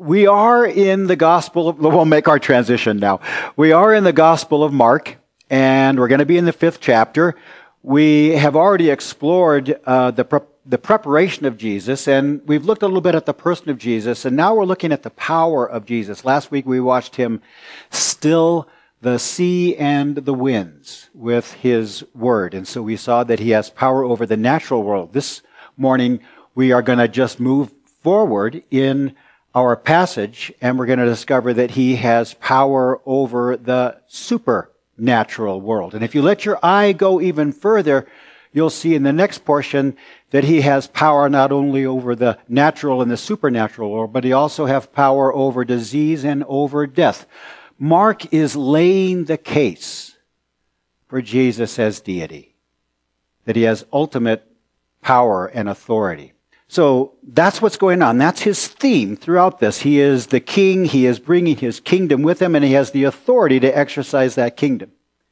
We are in the Gospel of, we'll make our transition now. We are in the Gospel of Mark, and we're going to be in the 5th chapter. We have already explored the preparation of Jesus, and we've looked a little bit at the person of Jesus, and now we're looking at the power of Jesus. Last week we watched him still the sea and the winds with his word, and so we saw that he has power over the natural world. This morning we are going to just move forward in our passage, and we're going to discover that he has power over the supernatural world. And if you let your eye go even further, you'll see in the next portion that he has power not only over the natural and the supernatural world, but he also has power over disease and over death. Mark is laying the case for Jesus as deity, that he has ultimate power and authority. So that's what's going on. That's his theme throughout this. He is the king. He is bringing his kingdom with him, and he has the authority to exercise that kingdom.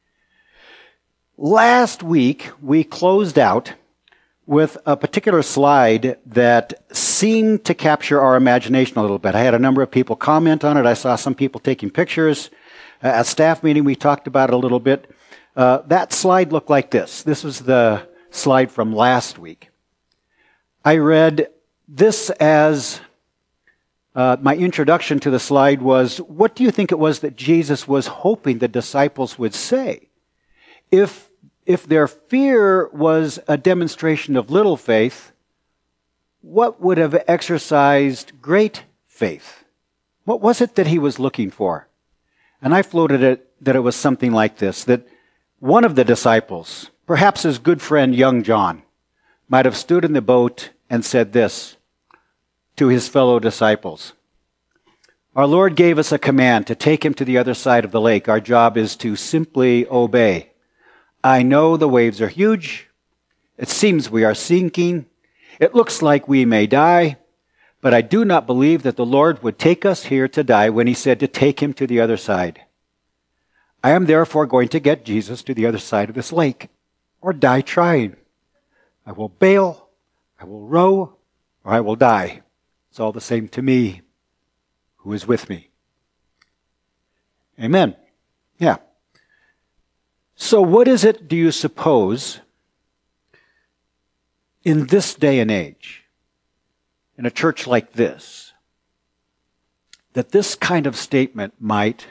Last week, we closed out with a particular slide that seemed to capture our imagination a little bit. I had a number of people comment on it. I saw some people taking pictures. At staff meeting, we talked about it a little bit. That slide looked like this. This was the slide from last week. I read this as my introduction to the slide was, what do you think it was that Jesus was hoping the disciples would say? If their fear was a demonstration of little faith, what would have exercised great faith? What was it that he was looking for? And I floated it that it was something like this, that one of the disciples, perhaps his good friend young John, might have stood in the boat and said this to his fellow disciples. Our Lord gave us a command to take him to the other side of the lake. Our job is to simply obey. I know the waves are huge. It seems we are sinking. It looks like we may die. But I do not believe that the Lord would take us here to die when he said to take him to the other side. I am therefore going to get Jesus to the other side of this lake, or die trying. I will bail, I will row, or I will die. It's all the same to me who is with me. Amen. Yeah. So what is it, do you suppose, in this day and age, in a church like this, that this kind of statement might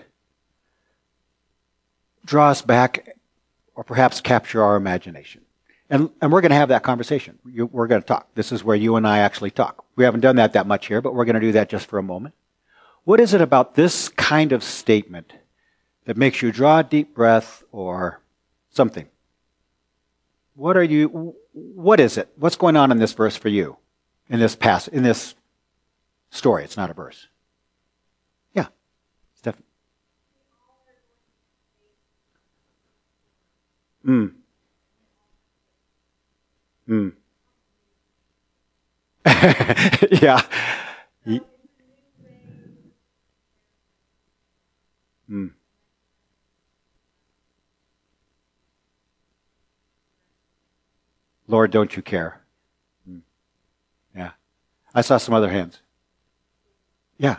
draw us back or perhaps capture our imagination? And we're going to have that conversation. We're going to talk. This is where you and I actually talk. We haven't done that much here, but we're going to do that just for a moment. What is it about this kind of statement that makes you draw a deep breath or something? What is it? What's going on in this verse for you? In this story? It's not a verse. Yeah. Stephen. Yeah. Lord, don't you care? Yeah. I saw some other hands. Yeah.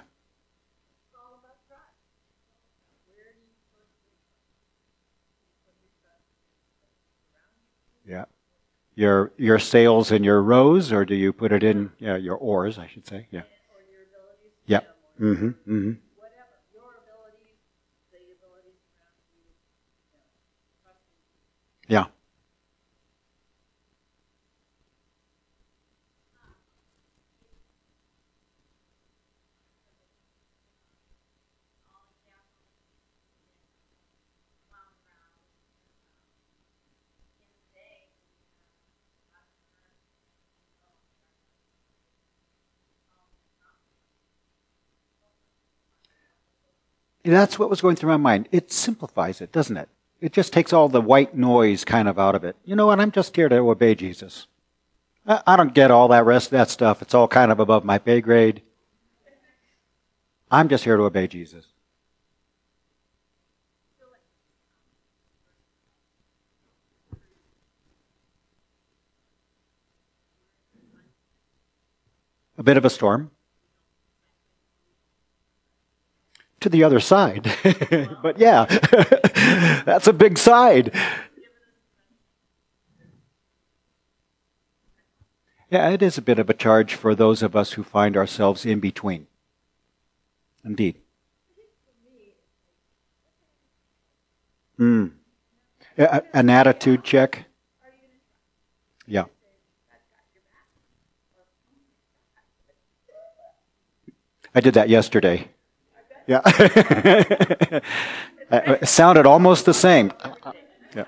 Yeah. Your sails and your rows, or do you put it in your oars, I should say? Yeah. Or your abilities. Yeah. Mm-hmm. Mm-hmm. Whatever. Your abilities, the abilities around you, trusting. Yeah. That's what was going through my mind. It simplifies it, doesn't it? It just takes all the white noise kind of out of it. You know what? I'm just here to obey Jesus. I don't get all that rest of that stuff. It's all kind of above my pay grade. I'm just here to obey Jesus. A bit of a storm. to the other side. But yeah, that's a big side. Yeah, it is a bit of a charge for those of us who find ourselves in between. Indeed. An attitude check. Yeah. I did that yesterday. Yeah. It sounded almost the same. Yeah.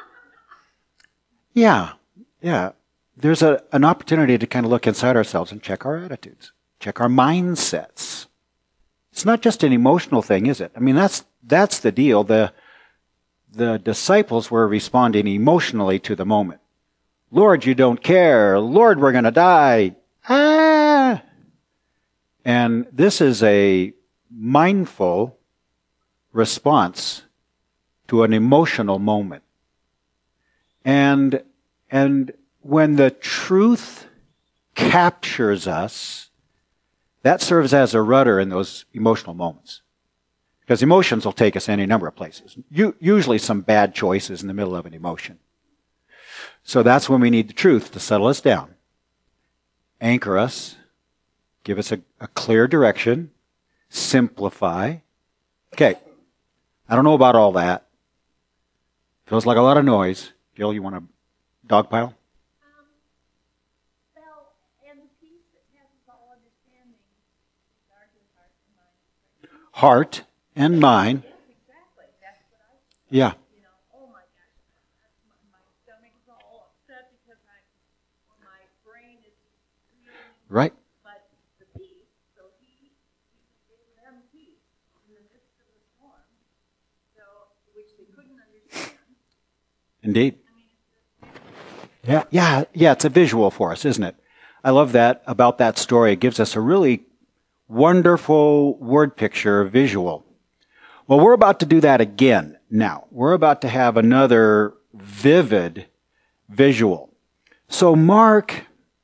Yeah. Yeah. There's an opportunity to kind of look inside ourselves and check our attitudes, check our mindsets. It's not just an emotional thing, is it? I mean, that's the deal. The disciples were responding emotionally to the moment. Lord, you don't care. Lord, we're going to die. Ah! And this is a mindful response to an emotional moment. And when the truth captures us, that serves as a rudder in those emotional moments. Because emotions will take us any number of places. Usually some bad choices in the middle of an emotion. So that's when we need the truth to settle us down, anchor us, give us a clear direction, simplify. Okay, I don't know about all that. Feels like a lot of noise. Jill, you want to dogpile? Well, and the peace that passes all understanding, guard his heart and mind. Heart and mind. Yes, exactly. That's what I said. Yeah. You know, oh my gosh, my stomach is all upset because my brain is reeling. Right. But the peace, so he gave them peace in the midst of the storm, so which they couldn't understand. Indeed. Yeah, it's a visual for us, isn't it? I love that about that story. It gives us a really wonderful word picture, visual. Well, we're about to do that again now. We're about to have another vivid visual. So Mark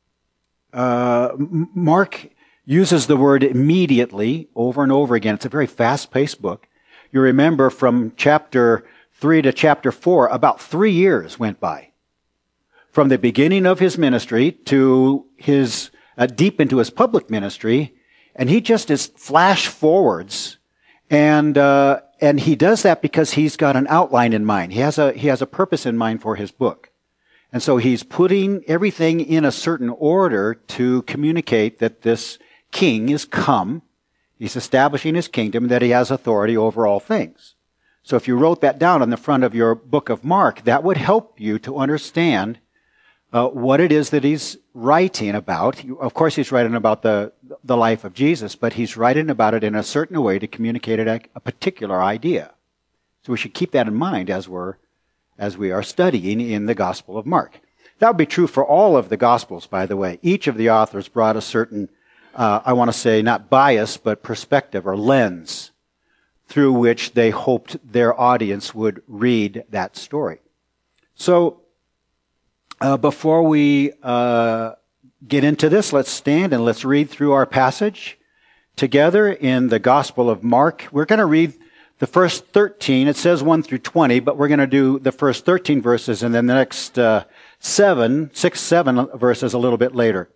uses the word immediately over and over again. It's a very fast-paced book. You remember from chapter 3 to chapter 4, about 3 years went by. From the beginning of his ministry to his deep into his public ministry, and he just is flash forwards, and he does that because he's got an outline in mind. He has a purpose in mind for his book, and so he's putting everything in a certain order to communicate that this king is come. He's establishing his kingdom, that he has authority over all things. So if you wrote that down on the front of your book of Mark, that would help you to understand what it is that he's writing about. Of course, he's writing about the life of Jesus, but he's writing about it in a certain way to communicate a particular idea. So we should keep that in mind as we are studying in the Gospel of Mark. That would be true for all of the Gospels, by the way. Each of the authors brought a certain, I want to say, not bias, but perspective or lens through which they hoped their audience would read that story. So, before we get into this, let's stand and let's read through our passage together in the Gospel of Mark. We're going to read the first 13. It says 1 through 20, but we're going to do the first 13 verses and then the next 7 verses a little bit later.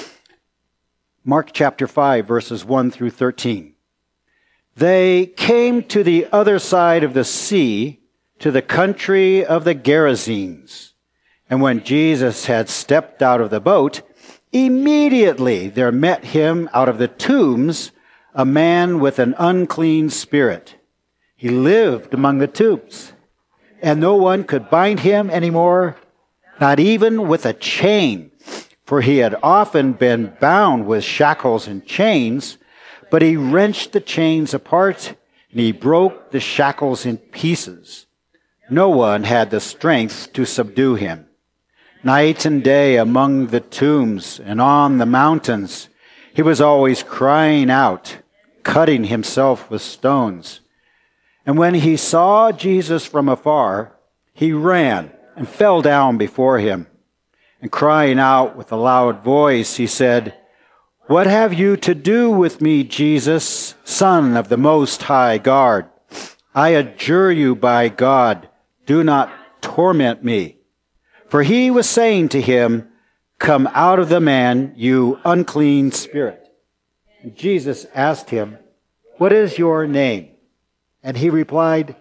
Mark chapter 5, verses 1 through 13. They came to the other side of the sea, to the country of the Gerasenes. And when Jesus had stepped out of the boat, immediately there met him out of the tombs a man with an unclean spirit. He lived among the tombs, and no one could bind him anymore, not even with a chain, for he had often been bound with shackles and chains, but he wrenched the chains apart, and he broke the shackles in pieces. No one had the strength to subdue him. Night and day among the tombs and on the mountains, he was always crying out, cutting himself with stones. And when he saw Jesus from afar, he ran and fell down before him. And crying out with a loud voice, he said, "What have you to do with me, Jesus, Son Son of the Most High God, I adjure you by God, do not torment me. For he was saying to him, come out of the man, you unclean spirit. And Jesus asked him, what is your name? And he replied,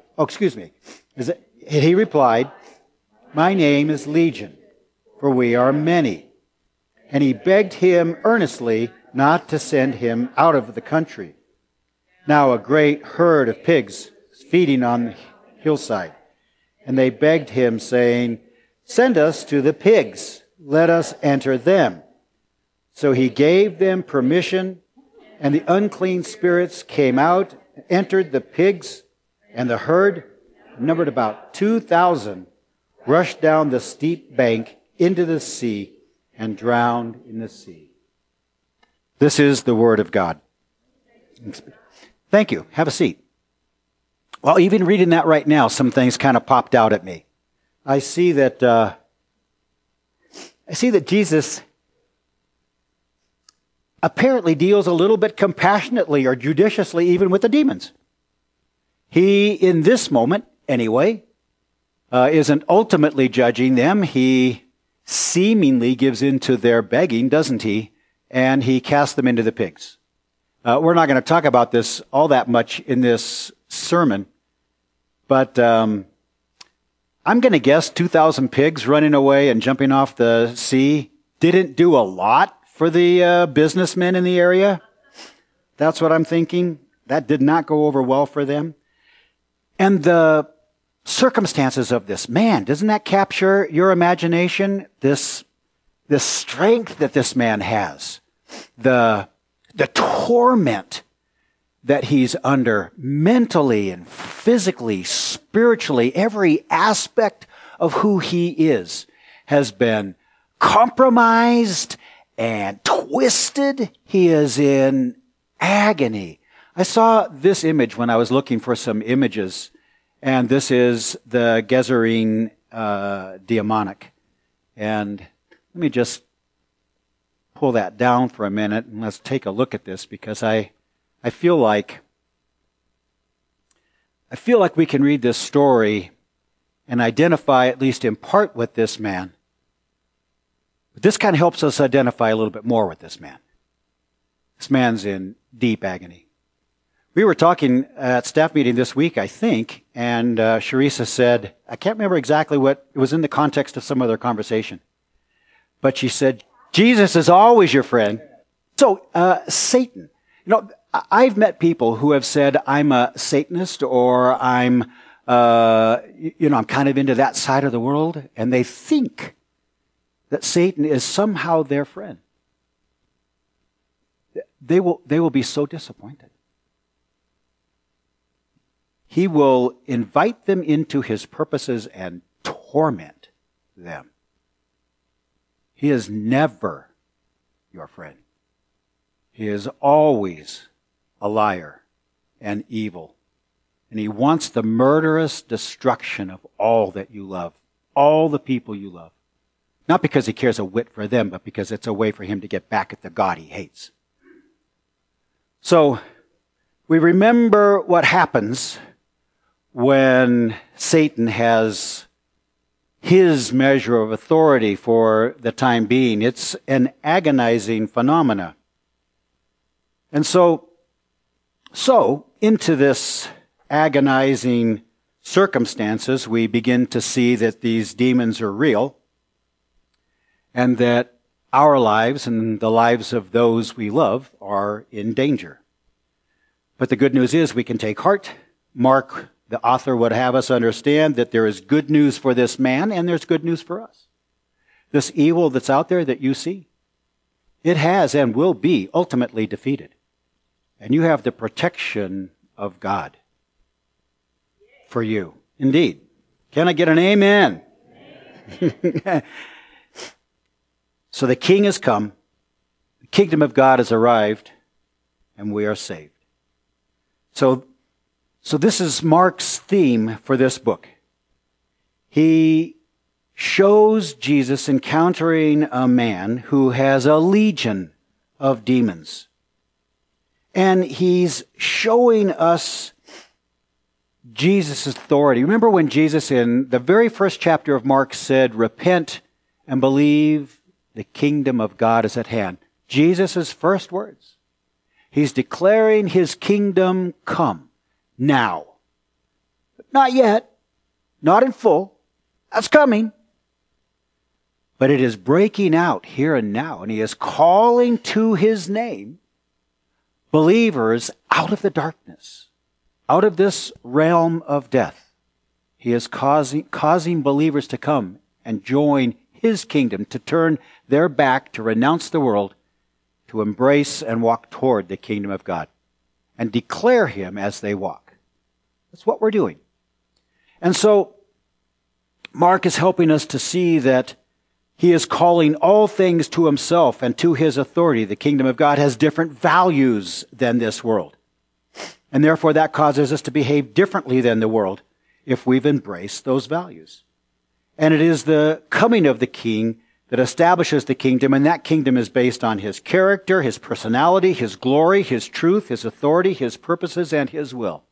he replied, my name is Legion, for we are many. And he begged him earnestly not to send him out of the country. Now a great herd of pigs was feeding on the hillside, and they begged him, saying, send us to the pigs, let us enter them. So he gave them permission, and the unclean spirits came out, entered the pigs, and the herd, numbered about 2,000, rushed down the steep bank into the sea and drowned in the sea. This is the word of God. Thank you. Have a seat. Well, even reading that right now, some things kind of popped out at me. I see that Jesus apparently deals a little bit compassionately or judiciously even with the demons. He, in this moment anyway, isn't ultimately judging them. He seemingly gives in to their begging, doesn't he? And he casts them into the pigs. We're not going to talk about this all that much in this sermon, but I'm going to guess 2,000 pigs running away and jumping off the sea didn't do a lot for the businessmen in the area. That's what I'm thinking. That did not go over well for them. And the circumstances of this man, doesn't that capture your imagination? This strength that this man has, the torment that he's under mentally and physically, spiritually, every aspect of who he is has been compromised and twisted. He is in agony. I saw this image when I was looking for some images, and this is the Gerasene demonic. And let me just pull that down for a minute and let's take a look at this, because I feel like we can read this story and identify, at least in part, with this man. But this kind of helps us identify a little bit more with this man. This man's in deep agony. We were talking at staff meeting this week, I think, and Sharisa said, I can't remember exactly what, it was in the context of some other conversation, but she said, Jesus is always your friend. So, Satan. I've met people who have said, I'm a Satanist, or I'm kind of into that side of the world, and they think that Satan is somehow their friend. They will be so disappointed. He will invite them into his purposes and torment them. He is never your friend. He is always a liar and evil. And he wants the murderous destruction of all that you love, all the people you love. Not because he cares a whit for them, but because it's a way for him to get back at the God he hates. So, we remember what happens when Satan has his measure of authority for the time being. It's an agonizing phenomena. And so into this agonizing circumstances, we begin to see that these demons are real, and that our lives and the lives of those we love are in danger. But the good news is we can take heart. Mark, the author, would have us understand that there is good news for this man and there's good news for us. This evil that's out there that you see, it has and will be ultimately defeated. And you have the protection of God for you. Indeed. Can I get an amen? Amen. So the King has come, the kingdom of God has arrived, and we are saved. So this is Mark's theme for this book. He shows Jesus encountering a man who has a legion of demons. And he's showing us Jesus' authority. Remember when Jesus in the very first chapter of Mark said, repent and believe the kingdom of God is at hand. Jesus' first words. He's declaring his kingdom come now. But not yet. Not in full. That's coming. But it is breaking out here and now. And he is calling to his name believers out of the darkness, out of this realm of death. He is causing believers to come and join his kingdom, to turn their back, to renounce the world, to embrace and walk toward the kingdom of God, and declare him as they walk. That's what we're doing. And so, Mark is helping us to see that he is calling all things to himself and to his authority. The kingdom of God has different values than this world. And therefore that causes us to behave differently than the world if we've embraced those values. And it is the coming of the king that establishes the kingdom, and that kingdom is based on his character, his personality, his glory, his truth, his authority, his purposes, and his will.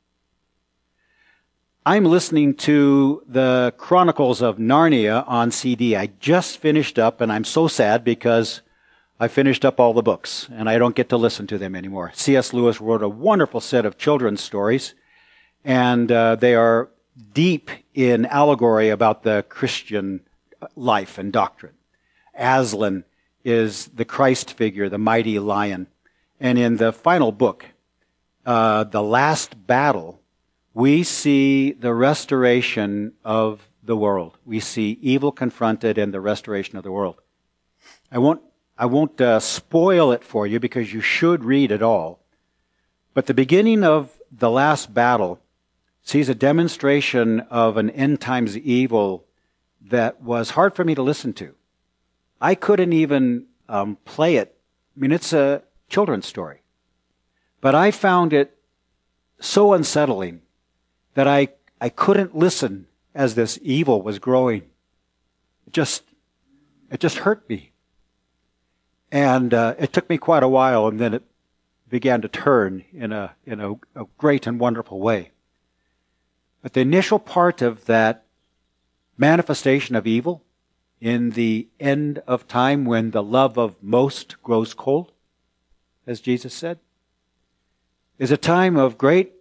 I'm listening to the Chronicles of Narnia on CD. I just finished up, and I'm so sad because I finished up all the books, and I don't get to listen to them anymore. C.S. Lewis wrote a wonderful set of children's stories, and they are deep in allegory about the Christian life and doctrine. Aslan is the Christ figure, the mighty lion. And in the final book, The Last Battle, we see the restoration of the world. We see evil confronted and the restoration of the world. I won't spoil it for you because you should read it all. But the beginning of The Last Battle sees a demonstration of an end times evil that was hard for me to listen to. I couldn't even play it. I mean, it's a children's story. But I found it so unsettling that I couldn't listen as this evil was growing. It just hurt me. And it took me quite a while, and then it began to turn in a great and wonderful way. But the initial part of that manifestation of evil in the end of time, when the love of most grows cold, as Jesus said, is a time of great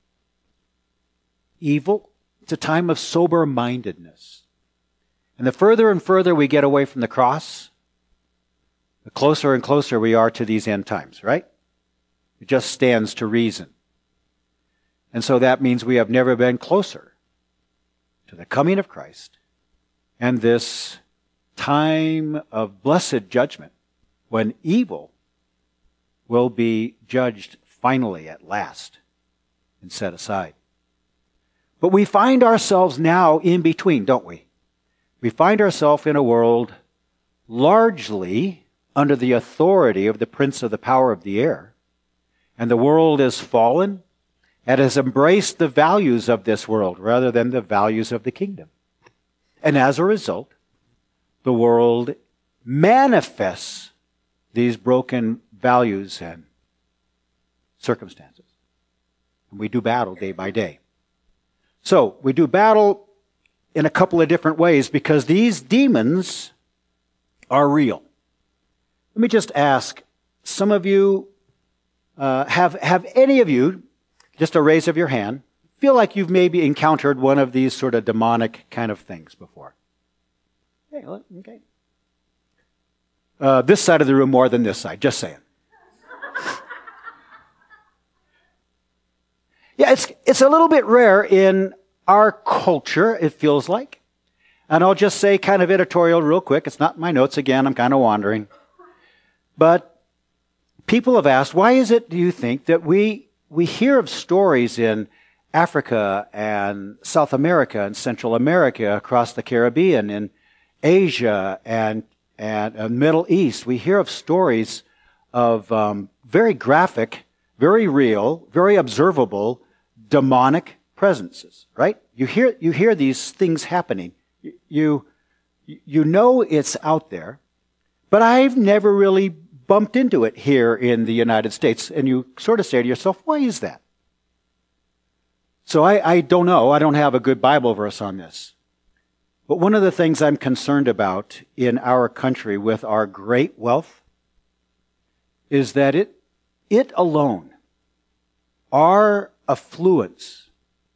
evil. It's a time of sober-mindedness. And the further and further we get away from the cross, the closer and closer we are to these end times, right? It just stands to reason. And so that means we have never been closer to the coming of Christ and this time of blessed judgment when evil will be judged finally at last and set aside. But we find ourselves now in between, don't we? We find ourselves in a world largely under the authority of the prince of the power of the air. And the world is fallen and has embraced the values of this world rather than the values of the kingdom. And as a result, the world manifests these broken values and circumstances. And we do battle day by day. So, we do battle in a couple of different ways because these demons are real. Let me just ask, some of you, have any of you, just a raise of your hand, feel like you've maybe encountered one of these sort of demonic kind of things before? Okay. This side of the room more than this side, just saying. Yeah, it's a little bit rare in our culture, it feels like. And I'll just say kind of editorial real quick. It's not in my notes again. I'm kind of wandering. But people have asked, why is it, do you think, that we hear of stories in Africa and South America and Central America, across the Caribbean, in Asia and Middle East. We hear of stories of very graphic, very real, very observable demonic presences, right? You hear these things happening. You know it's out there, but I've never really bumped into it here in the United States, and you sort of say to yourself, why is that? So I don't know. I don't have a good Bible verse on this. But one of the things I'm concerned about in our country with our great wealth is that it alone, our affluence,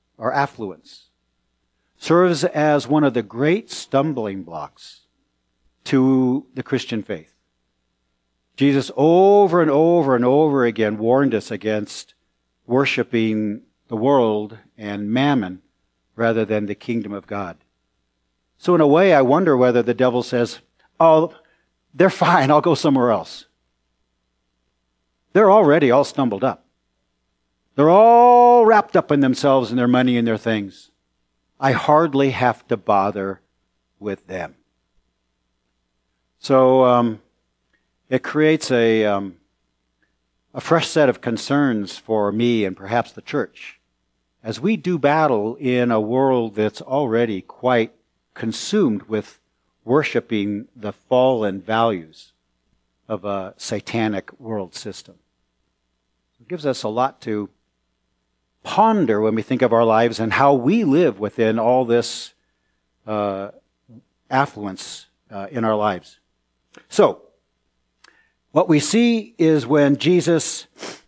serves as one of the great stumbling blocks to the Christian faith. Jesus over and over and over again warned us against worshiping the world and mammon rather than the kingdom of God. So in a way, I wonder whether the devil says, oh, they're fine, I'll go somewhere else. They're already all stumbled up. They're all wrapped up in themselves and their money and their things. I hardly have to bother with them. So it creates a fresh set of concerns for me and perhaps the church as we do battle in a world that's already quite consumed with worshiping the fallen values of a satanic world system. It gives us a lot to ponder when we think of our lives and how we live within all this affluence in our lives. So, what we see is when Jesus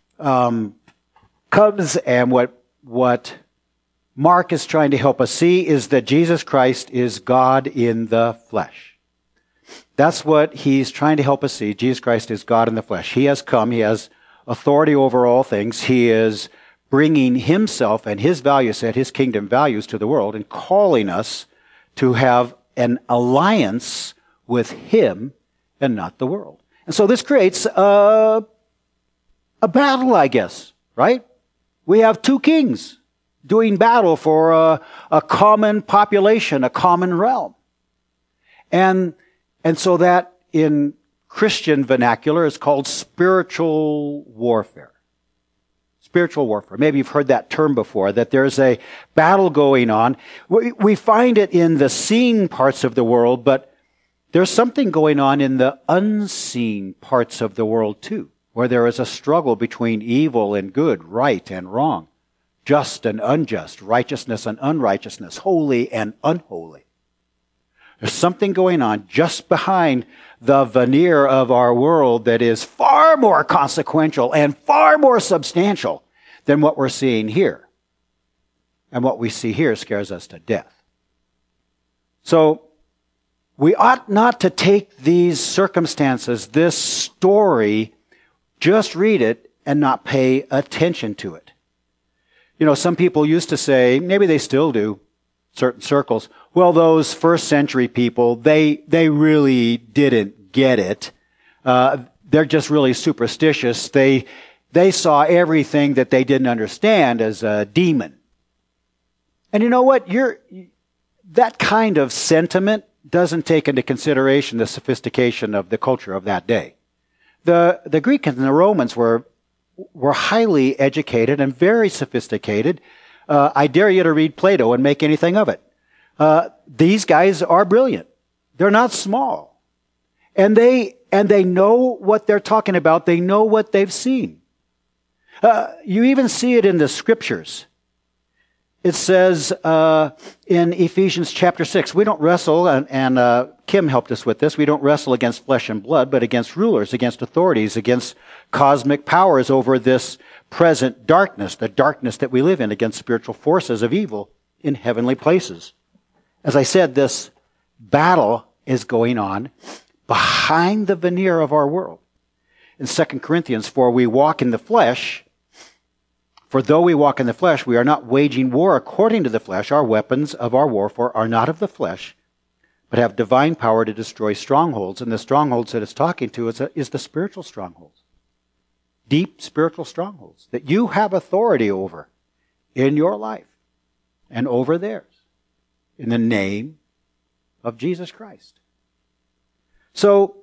comes, and what Mark is trying to help us see is that Jesus Christ is God in the flesh. That's what he's trying to help us see. Jesus Christ is God in the flesh. He has come. He has authority over all things. He is bringing himself and his value set, his kingdom values to the world and calling us to have an alliance with him and not the world. And so this creates a battle, I guess, right? We have two kings doing battle for a common population, a common realm. And so that in Christian vernacular is called spiritual warfare. Spiritual warfare. Maybe you've heard that term before, that there's a battle going on. We find it in the seen parts of the world, but there's something going on in the unseen parts of the world too, where there is a struggle between evil and good, right and wrong, just and unjust, righteousness and unrighteousness, holy and unholy. There's something going on just behind the veneer of our world that is far more consequential and far more substantial than what we're seeing here. And what we see here scares us to death. So, we ought not to take these circumstances, this story, just read it and not pay attention to it. You know, some people used to say, maybe they still do, certain circles, well, those first century people, they really didn't get it. They're just really superstitious. They saw everything that they didn't understand as a demon. And you know what? That kind of sentiment doesn't take into consideration the sophistication of the culture of that day. The Greeks and the Romans were highly educated and very sophisticated. I dare you to read Plato and make anything of it. These guys are brilliant. They're not small. And they know what they're talking about. They know what they've seen. You even see it in the scriptures. It says in Ephesians chapter 6, we don't wrestle, and Kim helped us with this, we don't wrestle against flesh and blood, but against rulers, against authorities, against cosmic powers over this present darkness, the darkness that we live in, against spiritual forces of evil in heavenly places. As I said, this battle is going on behind the veneer of our world. In 2 Corinthians, for we walk in the flesh, for though we walk in the flesh, we are not waging war according to the flesh. Our weapons of our warfare are not of the flesh, but have divine power to destroy strongholds. And the strongholds that it's talking to is the spiritual strongholds. Deep spiritual strongholds that you have authority over in your life and over theirs in the name of Jesus Christ. So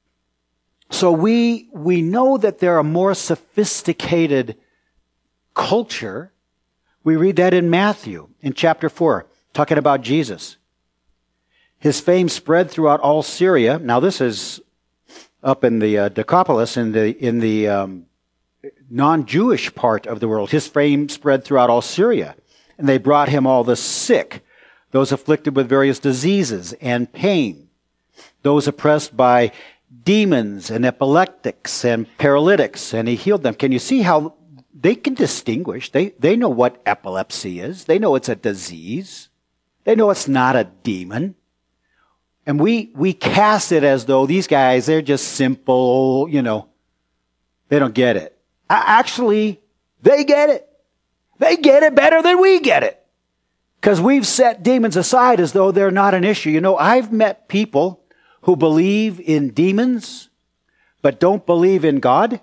we know that there are more sophisticated culture. We read that in Matthew in chapter 4, talking about Jesus. His fame spread throughout all Syria. Now this is up in the Decapolis, in the non-Jewish part of the world. His fame spread throughout all Syria. And they brought him all the sick, those afflicted with various diseases and pain, those oppressed by demons and epileptics and paralytics, and he healed them. Can you see how they can distinguish? They know what epilepsy is. They know it's a disease. They know it's not a demon. And we cast it as though these guys, they're just simple, they don't get it. Actually, they get it. They get it better than we get it. Because we've set demons aside as though they're not an issue. I've met people who believe in demons, but don't believe in God.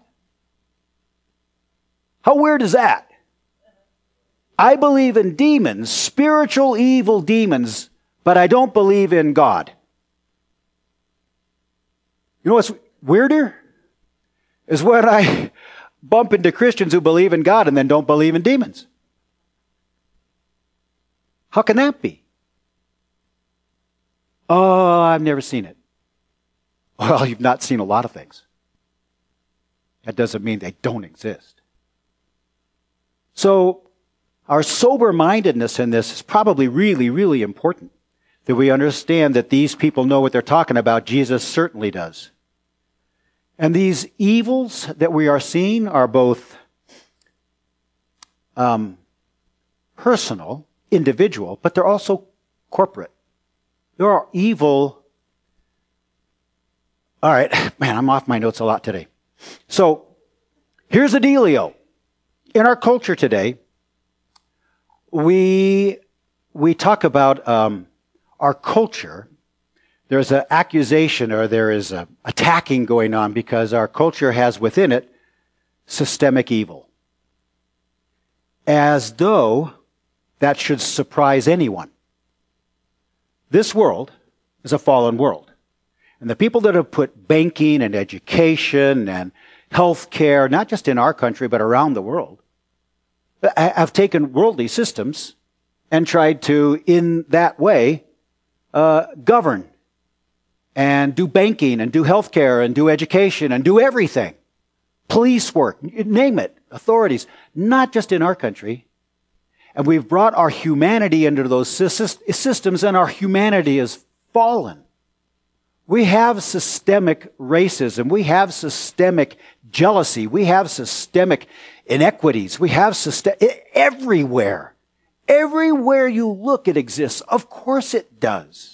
How weird is that? I believe in demons, spiritual evil demons, but I don't believe in God. You know what's weirder? Is when I bump into Christians who believe in God and then don't believe in demons. How can that be? Oh, I've never seen it. Well, you've not seen a lot of things. That doesn't mean they don't exist. So, our sober-mindedness in this is probably really, really important. That we understand that these people know what they're talking about. Jesus certainly does. And these evils that we are seeing are both personal, individual, but they're also corporate. There are evil. All right, man, I'm off my notes a lot today. So, here's the dealio. In our culture today, we talk about our culture. There's an accusation or there is a attacking going on because our culture has within it systemic evil. As though that should surprise anyone. This world is a fallen world. And the people that have put banking and education and health care, not just in our country but around the world, have taken worldly systems and tried to, in that way, govern and do banking and do healthcare and do education and do everything. Police work, name it, authorities, not just in our country. And we've brought our humanity into those systems and our humanity is fallen. We have systemic racism. We have systemic jealousy. We have systemic inequities. We have everywhere. Everywhere you look, it exists. Of course it does.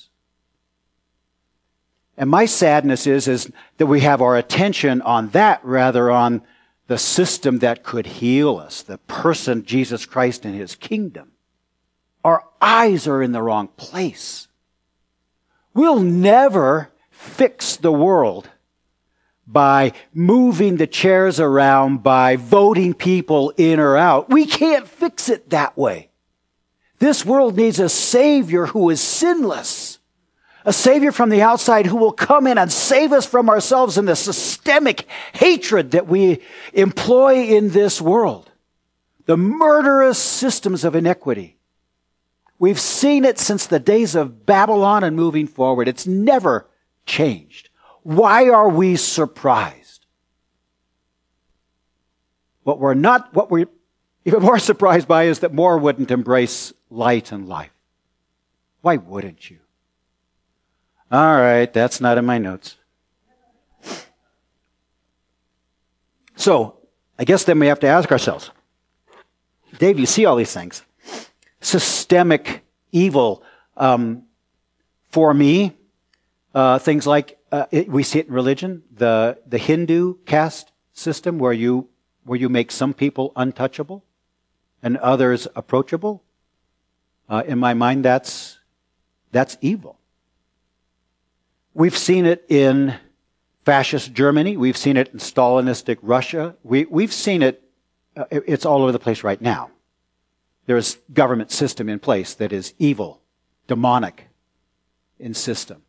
And my sadness is that we have our attention on that rather on the system that could heal us, the person, Jesus Christ and His kingdom. Our eyes are in the wrong place. We'll never fix the world by moving the chairs around, by voting people in or out. We can't fix it that way. This world needs a Savior who is sinless. A Savior from the outside who will come in and save us from ourselves and the systemic hatred that we employ in this world. The murderous systems of inequity. We've seen it since the days of Babylon and moving forward. It's never changed. Why are we surprised? What we're even more surprised by is that more wouldn't embrace light and life. Why wouldn't you? All right, that's not in my notes. So, I guess then we have to ask ourselves, Dave, you see all these things. Systemic evil. For me, things like, we see it in religion, the Hindu caste system where you make some people untouchable and others approachable. In my mind, that's evil. We've seen it in fascist Germany. We've seen it in Stalinistic Russia. We've seen it, it's all over the place right now. There is government system in place that is evil, demonic in system.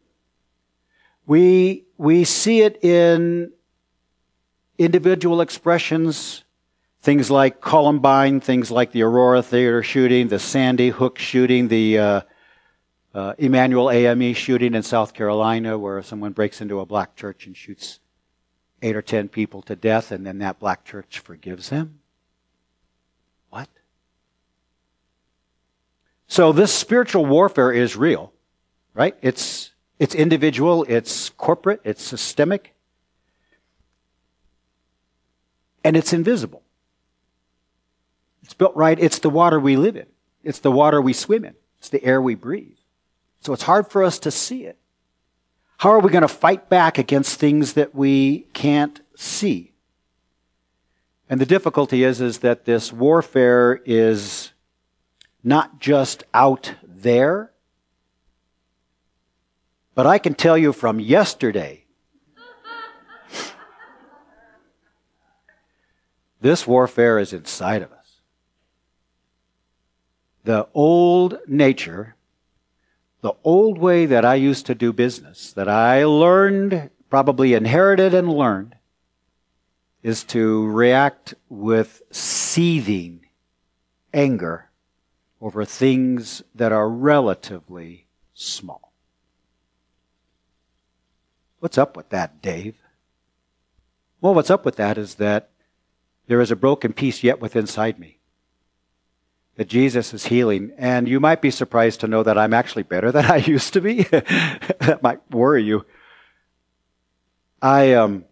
We see it in individual expressions, things like Columbine, things like the Aurora Theater shooting, the Sandy Hook shooting, the Emmanuel AME shooting in South Carolina, where someone breaks into a black church and shoots 8 or 10 people to death, and then that black church forgives them? What? So this spiritual warfare is real, right? It's individual, it's corporate, it's systemic, and it's invisible. It's built right. It's the water we live in. It's the water we swim in. It's the air we breathe. So it's hard for us to see it. How are we going to fight back against things that we can't see? And the difficulty is that this warfare is not just out there, but I can tell you from yesterday, this warfare is inside of us. The old nature, the old way that I used to do business, that I learned, probably inherited and learned, is to react with seething anger over things that are relatively small. What's up with that, Dave? Well, what's up with that is that there is a broken piece yet within inside me that Jesus is healing. And you might be surprised to know that I'm actually better than I used to be. That might worry you. I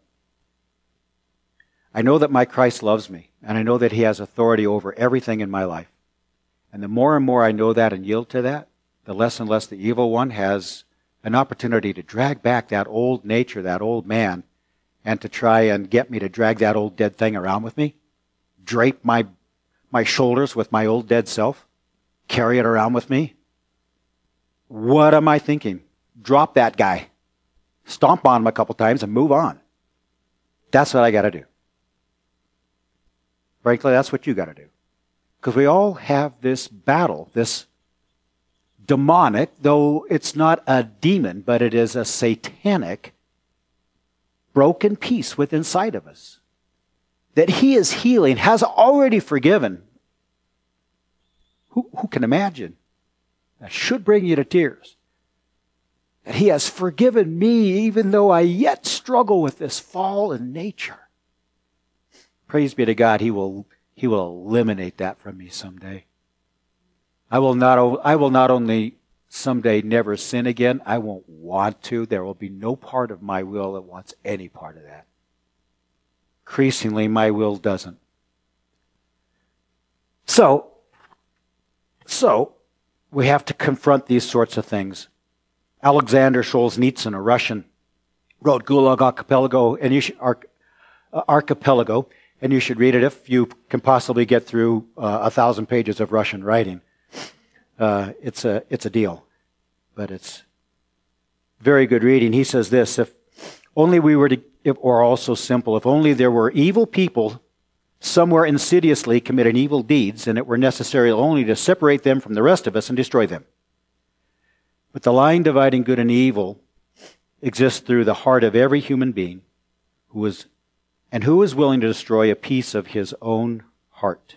know that my Christ loves me, and I know that He has authority over everything in my life. And the more and more I know that and yield to that, the less and less the evil one has an opportunity to drag back that old nature, that old man, and to try and get me to drag that old dead thing around with me, drape my shoulders with my old dead self, carry it around with me. What am I thinking? Drop that guy. Stomp on him a couple times and move on. That's what I got to do. Frankly, that's what you got to do. Because we all have this battle, this demonic, though it's not a demon, but it is a satanic broken piece within inside of us that He is healing, has already forgiven. Who can imagine? That should bring you to tears. That He has forgiven me even though I yet struggle with this fallen nature. Praise be to God, He will eliminate that from me someday. I will not only someday never sin again, I won't want to. There will be no part of my will that wants any part of that. Increasingly, my will doesn't. So we have to confront these sorts of things. Alexander Solzhenitsyn, a Russian, wrote Gulag Archipelago, and you should read it if you can possibly get through 1,000 pages of Russian writing. It's a deal, but it's very good reading. He says this: if only we were to, or also simple, if only there were evil people somewhere insidiously committing evil deeds, and it were necessary only to separate them from the rest of us and destroy them. But the line dividing good and evil exists through the heart of every human being who is willing to destroy a piece of his own heart.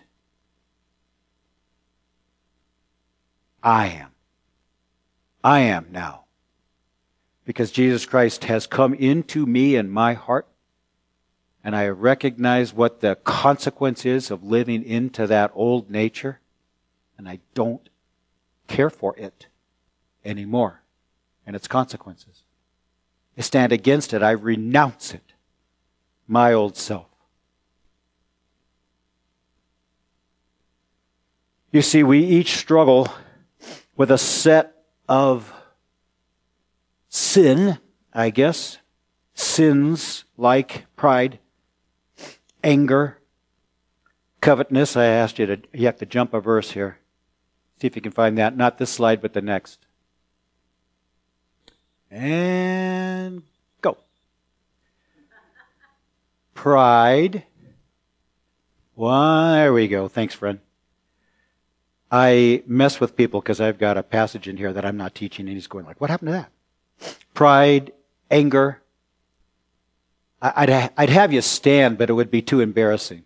I am now. Because Jesus Christ has come into me and my heart, and I recognize what the consequence is of living into that old nature, and I don't care for it anymore and its consequences. I stand against it. I renounce it. My old self. You see, we each struggle with a set of sin, I guess. Sins like pride, anger, covetousness. I asked you have to jump a verse here. See if you can find that. Not this slide, but the next. And go. Pride. Well, there we go. Thanks, friend. I mess with people because I've got a passage in here that I'm not teaching, and he's going like, what happened to that? Pride, anger. I'd have you stand, but it would be too embarrassing.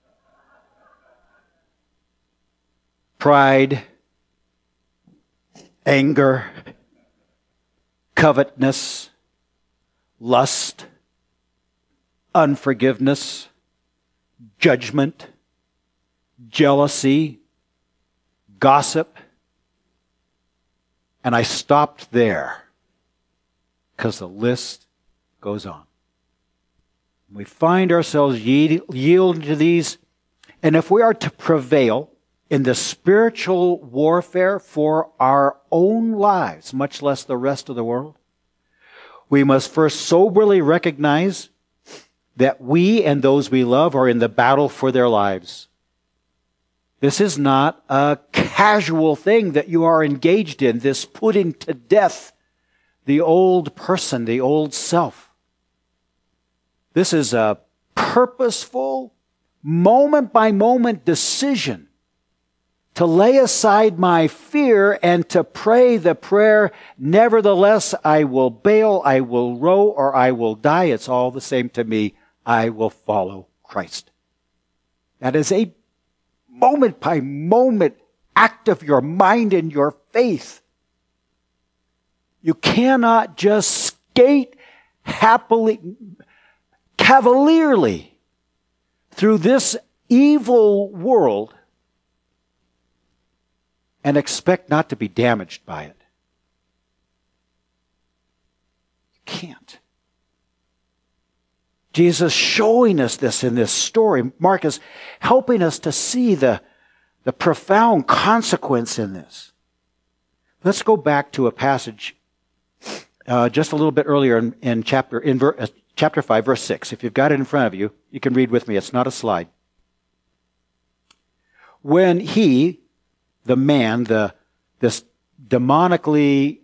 Pride, anger, covetousness, lust, unforgiveness, judgment, jealousy, gossip. And I stopped there because the list goes on. We find ourselves yielding to these, and if we are to prevail in the spiritual warfare for our own lives, much less the rest of the world, we must first soberly recognize that we and those we love are in the battle for their lives. This is not a casual thing that you are engaged in, this putting to death the old person, the old self. This is a purposeful, moment-by-moment decision to lay aside my fear and to pray the prayer, nevertheless, I will bail, I will row, or I will die. It's all the same to me. I will follow Christ. That is a moment-by-moment act of your mind and your faith. You cannot just skate happily, cavalierly through this evil world and expect not to be damaged by it. You can't. Jesus showing us this in this story. Mark is helping us to see the profound consequence in this. Let's go back to a passage just a little bit earlier in chapter 5, verse 6. If you've got it in front of you, you can read with me. It's not a slide. When he, the man, this demonically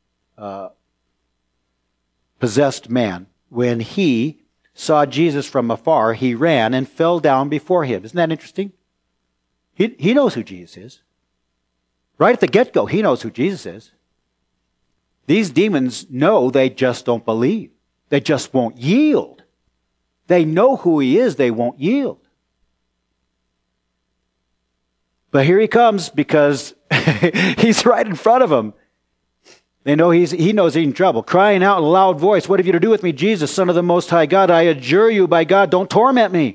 possessed man, when he saw Jesus from afar, he ran and fell down before him. Isn't that interesting? He knows who Jesus is. Right at the get-go, he knows who Jesus is. These demons know, they just don't believe. They just won't yield. They know who he is, they won't yield. But here he comes because he's right in front of them. They know he knows he's in trouble. Crying out in a loud voice, "What have you to do with me, Jesus, Son of the Most High God? I adjure you by God, don't torment me."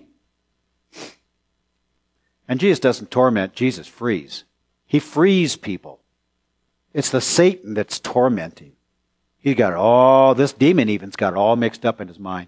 And Jesus doesn't torment, Jesus frees. He frees people. It's the Satan that's tormenting. He's got all, this demon even's got it all mixed up in his mind.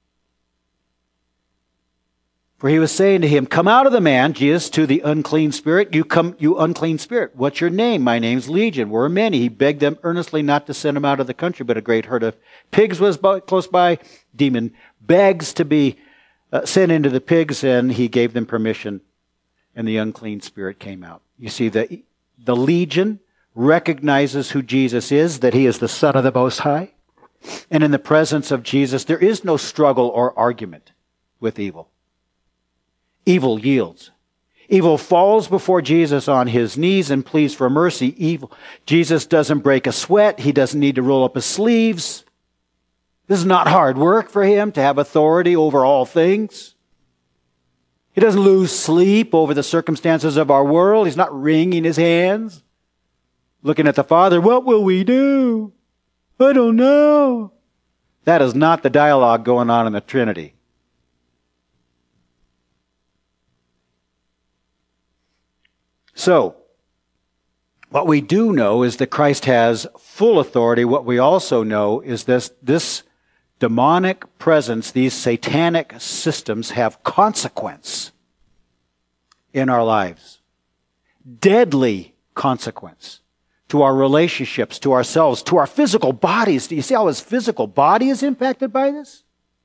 For he was saying to him, "Come out of the man," Jesus, to the unclean spirit. You unclean spirit. "What's your name?" "My name's Legion. We're many." He begged them earnestly not to send him out of the country, but a great herd of pigs was close by. Demon begs to be sent into the pigs, and he gave them permission, and the unclean spirit came out. You see, the legion recognizes who Jesus is, that he is the Son of the Most High. And in the presence of Jesus, there is no struggle or argument with evil. Evil yields. Evil falls before Jesus on his knees and pleads for mercy. Jesus doesn't break a sweat. He doesn't need to roll up his sleeves. This is not hard work for him to have authority over all things. He doesn't lose sleep over the circumstances of our world. He's not wringing his hands, looking at the Father. "What will we do? I don't know." That is not the dialogue going on in the Trinity. So, what we do know is that Christ has full authority. What we also know is this demonic presence, these satanic systems have consequence in our lives. Deadly consequence to our relationships, to ourselves, to our physical bodies. Do you see how his physical body is impacted by this?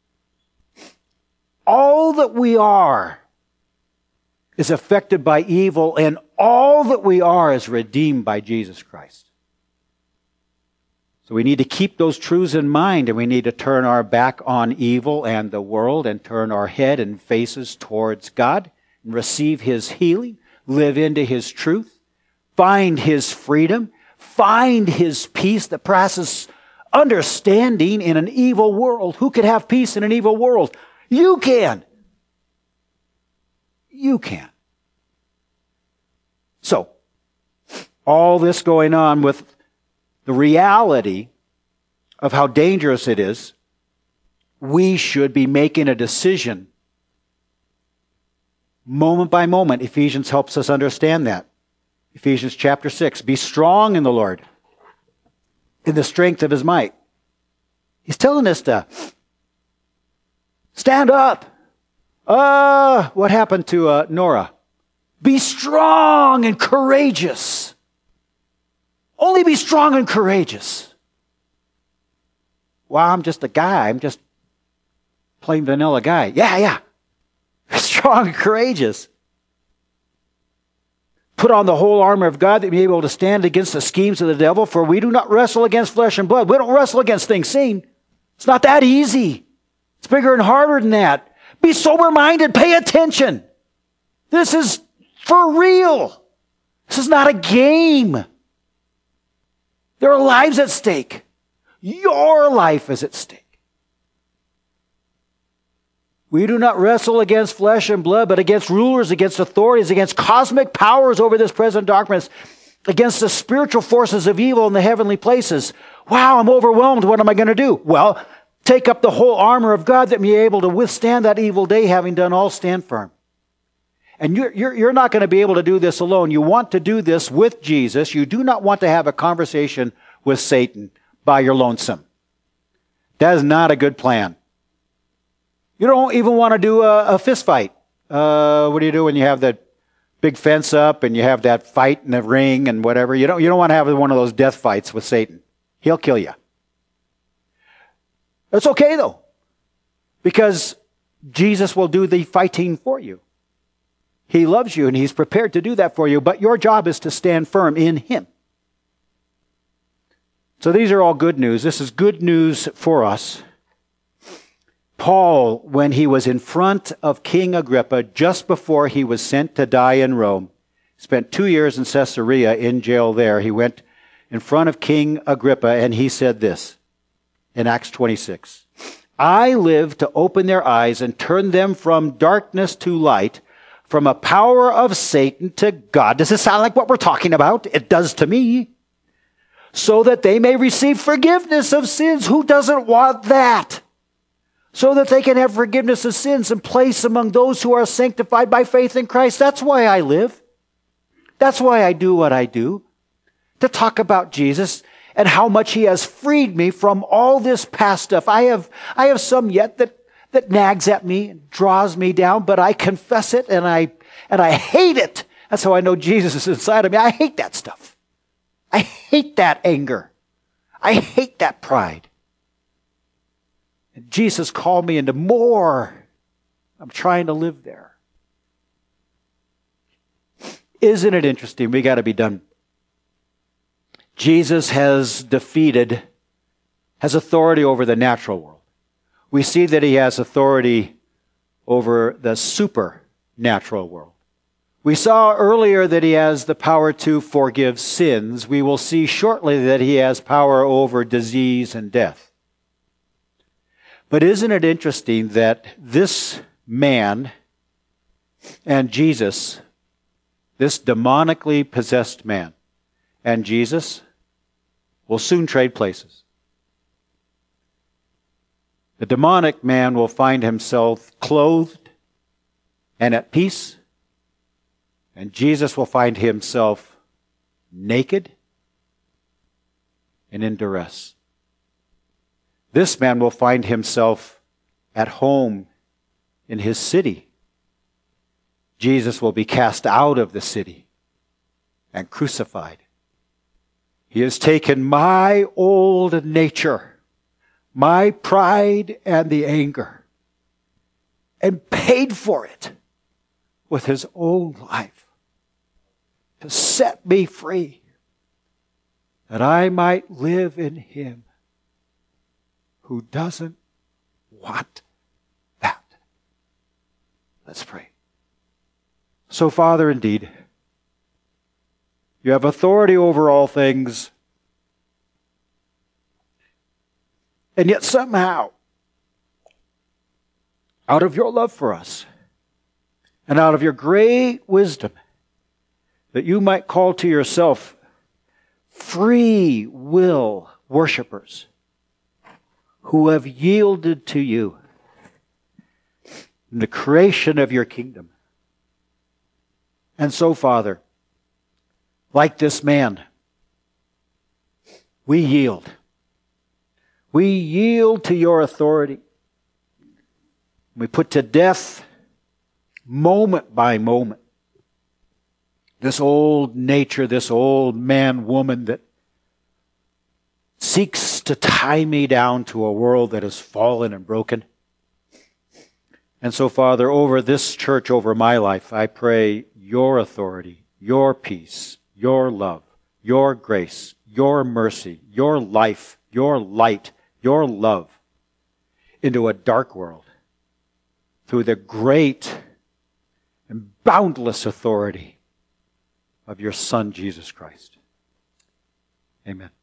All that we are is affected by evil, and all that we are is redeemed by Jesus Christ. So we need to keep those truths in mind, and we need to turn our back on evil and the world and turn our head and faces towards God and receive his healing, live into his truth, find his freedom, find his peace that passes understanding in an evil world. Who could have peace in an evil world? You can. You can. So, all this going on with the reality of how dangerous it is, we should be making a decision moment by moment. Ephesians helps us understand that. Ephesians chapter 6, be strong in the Lord, in the strength of His might. He's telling us to stand up. What happened to Nora? Be strong and courageous. Only be strong and courageous. Well, I'm just a guy. I'm just plain vanilla guy. Yeah. Strong and courageous. Put on the whole armor of God that you may be able to stand against the schemes of the devil, for we do not wrestle against flesh and blood. We don't wrestle against things seen. It's not that easy. It's bigger and harder than that. Be sober-minded. Pay attention. This is for real. This is not a game. There are lives at stake. Your life is at stake. We do not wrestle against flesh and blood, but against rulers, against authorities, against cosmic powers over this present darkness, against the spiritual forces of evil in the heavenly places. Wow, I'm overwhelmed. What am I going to do? Well, take up the whole armor of God that may be able to withstand that evil day, having done all, stand firm. And you're not going to be able to do this alone. You want to do this with Jesus. You do not want to have a conversation with Satan by your lonesome. That is not a good plan. You don't even want to do a fist fight. What do you do when you have that big fence up and you have that fight in the ring and whatever? You don't want to have one of those death fights with Satan. He'll kill you. It's okay though, because Jesus will do the fighting for you. He loves you and He's prepared to do that for you, but your job is to stand firm in Him. So these are all good news. This is good news for us. Paul, when he was in front of King Agrippa just before he was sent to die in Rome, spent 2 years in Caesarea in jail there. He went in front of King Agrippa and he said this in Acts 26. I live to open their eyes and turn them from darkness to light, from a power of Satan to God. Does this sound like what we're talking about? It does to me. So that they may receive forgiveness of sins. Who doesn't want that? So that they can have forgiveness of sins and place among those who are sanctified by faith in Christ. That's why I live. That's why I do what I do. To talk about Jesus and how much He has freed me from all this past stuff. I have some yet that nags at me and draws me down, but I confess it and I hate it. That's how I know Jesus is inside of me. I hate that stuff. I hate that anger. I hate that pride. And Jesus called me into more. I'm trying to live there. Isn't it interesting? We got to be done. Jesus has authority over the natural world. We see that He has authority over the supernatural world. We saw earlier that He has the power to forgive sins. We will see shortly that He has power over disease and death. But isn't it interesting that this man and Jesus, this demonically possessed man and Jesus, will soon trade places. The demonic man will find himself clothed and at peace, and Jesus will find himself naked and in duress. This man will find himself at home in his city. Jesus will be cast out of the city and crucified. He has taken my old nature, my pride and the anger, and paid for it with His own life to set me free, that I might live in Him. Who doesn't want that? Let's pray. So, Father, indeed, You have authority over all things. And yet somehow, out of Your love for us, and out of Your great wisdom, that You might call to Yourself free will worshipers who have yielded to you in the creation of your kingdom. And so, Father, like this man, we yield. We yield to your authority. We put to death, moment by moment, this old nature, this old man, woman that seeks to tie me down to a world that is fallen and broken. And so, Father, over this church, over my life, I pray your authority, your peace, your love, your grace, your mercy, your life, your light, your love into a dark world through the great and boundless authority of your Son, Jesus Christ. Amen.